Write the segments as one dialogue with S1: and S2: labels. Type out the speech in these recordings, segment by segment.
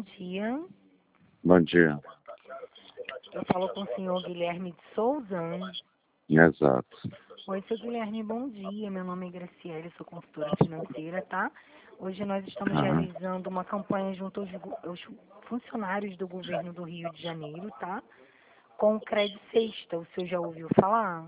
S1: dia.
S2: Bom dia.
S1: Eu falo com o senhor Guilherme de Souza.
S2: Exato.
S1: Oi, seu Guilherme, bom dia. Meu nome é Graciele, sou consultora financeira, tá? Hoje nós estamos realizando uma campanha junto aos funcionários do governo do Rio de Janeiro, tá? Com o Cred Sexta. O senhor já ouviu falar?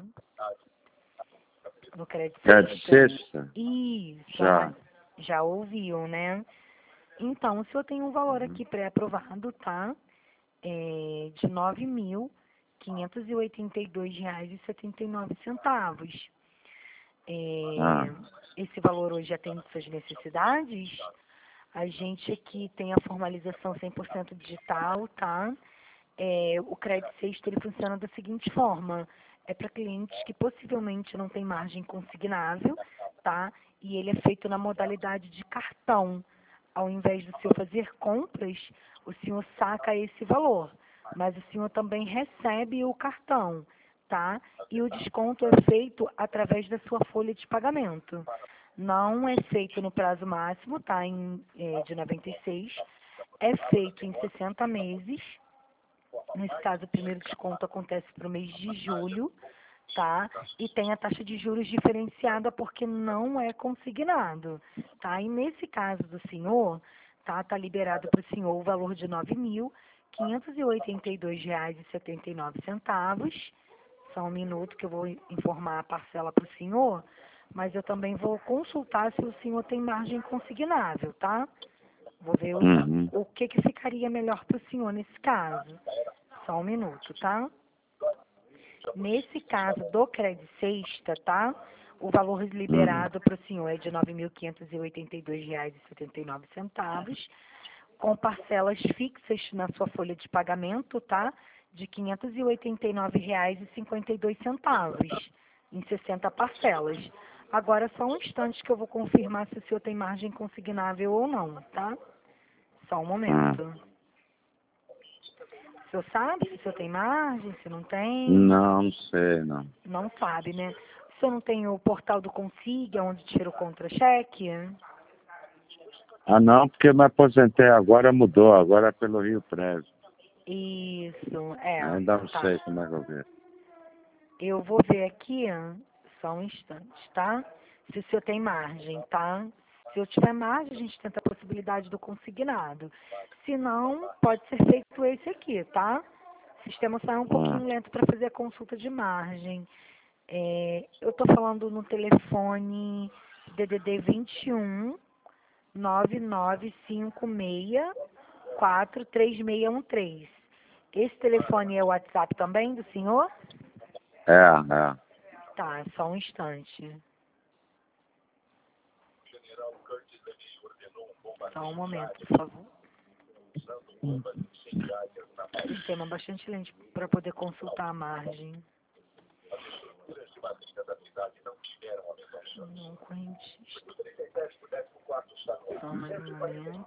S1: No Cred
S2: Cred Sexta?
S1: Isso.
S2: Já.
S1: Já ouviu, né? Então, o senhor tem um valor aqui pré-aprovado, tá? De R$ 9.582,79. Esse valor hoje atende suas necessidades. A gente aqui tem a formalização 100% digital, tá? O Cred Sexta, ele funciona da seguinte forma. É para clientes que possivelmente não têm margem consignável, tá? E ele é feito na modalidade de cartão. Ao invés do senhor fazer compras, o senhor saca esse valor. Mas o senhor também recebe o cartão, tá? E o desconto é feito através da sua folha de pagamento. Não é feito no prazo máximo, tá? De 96. É feito em 60 meses. Nesse caso, o primeiro desconto acontece para o mês de julho, tá? E tem a taxa de juros diferenciada porque não é consignado, tá? E nesse caso do senhor, tá liberado para o senhor o valor de R$ 9.582,79. Só um minuto que eu vou informar a parcela para o senhor, mas eu também vou consultar se o senhor tem margem consignável, tá? Vou ver o que ficaria melhor para o senhor nesse caso. Só um minuto, tá? Nesse caso do Cred Sexta, tá? O valor liberado para o senhor é de R$ 9.582,79, com parcelas fixas na sua folha de pagamento, tá? De R$ 589,52, em 60 parcelas. Agora, só um instante que eu vou confirmar se o senhor tem margem consignável ou não, tá? Só um momento. O senhor sabe se o senhor tem margem, se não tem?
S2: Não sei, não.
S1: Não sabe, né? O senhor não tem o portal do Consiga, onde tira o contra-cheque?
S2: Não, porque me aposentei agora, mudou, agora é pelo Rio Preso.
S1: Isso,
S2: Ainda não sei como é que eu vejo.
S1: Eu vou ver aqui, só um instante, tá? Se o senhor tem margem, tá? Se eu tiver margem, a gente tenta a possibilidade do consignado. Se não, pode ser feito esse aqui, tá? O sistema só é um pouquinho lento para fazer a consulta de margem. Eu estou falando no telefone DDD 21 9956 43613. Esse telefone é o WhatsApp também do senhor?
S2: É.
S1: Tá, só um instante. Só um momento, por favor. O sistema é bastante lento para poder consultar a margem. Não, correntista. Só mais um momento.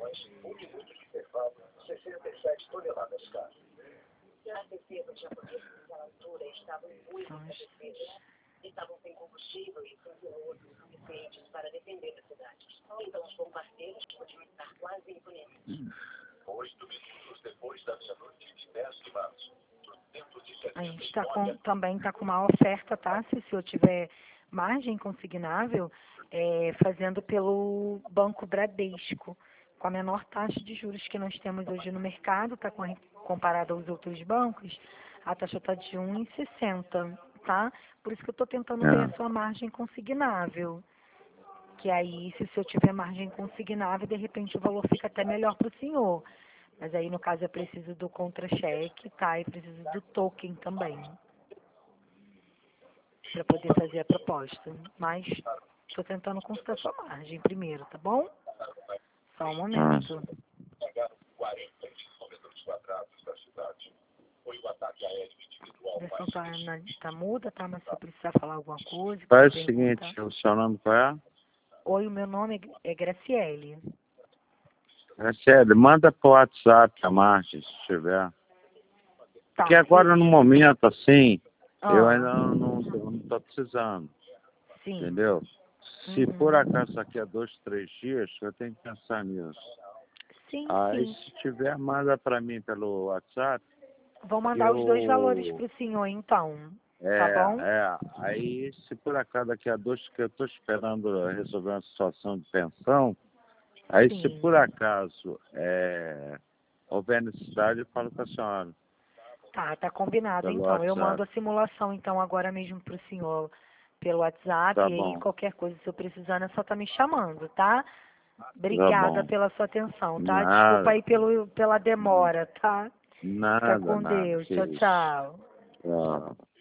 S3: Estavam sem combustível e outros suficientes para defender a cidade. Então os bombardeiros podiam estar quase impunes. 8 minutos depois da meia-noite de 10 de março.
S1: A gente também está com uma oferta, tá? Se o senhor tiver margem consignável, fazendo pelo Banco Bradesco, com a menor taxa de juros que nós temos hoje no mercado, tá? Comparado aos outros bancos, a taxa está de 1,60, tá? Por isso que eu estou tentando ver a sua margem consignável. Que aí, se o senhor tiver margem consignável, de repente o valor fica até melhor para o senhor. Mas aí, no caso, eu preciso do contra-cheque, tá? E preciso do token também, para poder fazer a proposta. Mas estou tentando consultar sua margem primeiro, tá bom? Só um momento. A versão tá muda, tá? Mas se eu precisar falar alguma coisa...
S2: Faz o seguinte, o seu nome qual é?
S1: Oi, o meu nome é Graciele.
S2: Graciele, manda pro WhatsApp a margem, se tiver.
S1: Tá.
S2: Porque agora, no momento, assim, eu ainda não estou precisando.
S1: Sim.
S2: Entendeu? Se por acaso daqui a 2, 3 dias, eu tenho que pensar nisso.
S1: Sim,
S2: Aí,
S1: sim.
S2: se tiver, manda para mim pelo WhatsApp.
S1: Vou mandar os 2 valores para o senhor, então. Tá bom?
S2: Aí, se por acaso daqui a 2, que eu estou esperando resolver uma situação de pensão, aí se
S1: Sim.
S2: por acaso houver necessidade, eu falo com a senhora.
S1: Tá combinado,
S2: Pelo
S1: então. Eu mando
S2: WhatsApp.
S1: a simulação, então, agora mesmo para o senhor pelo WhatsApp.
S2: Tá
S1: E aí,
S2: bom,
S1: qualquer coisa, se eu precisando, é só tá me chamando, tá?
S2: tá
S1: Obrigada
S2: bom.
S1: pela sua atenção, tá? Desculpa
S2: Nada,
S1: aí pela demora, tá? Fica com
S2: nada,
S1: Deus.
S2: que
S1: Tchau,
S2: isso.
S1: tchau.
S2: Tchau.